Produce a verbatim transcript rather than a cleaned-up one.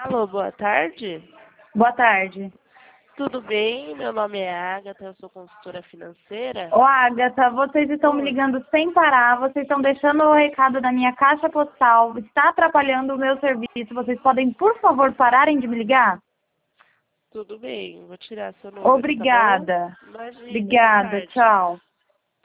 Alô, boa tarde. Boa tarde. Tudo bem? Meu nome é Agatha, eu sou consultora financeira. Ô, Agatha, vocês estão me ligando sem parar, vocês estão deixando o recado na minha caixa postal, está atrapalhando o meu serviço. Vocês podem, por favor, pararem de me ligar? Tudo bem, vou tirar seu número, Obrigada. tá bom? Imagina, boa Obrigada, tarde. tchau.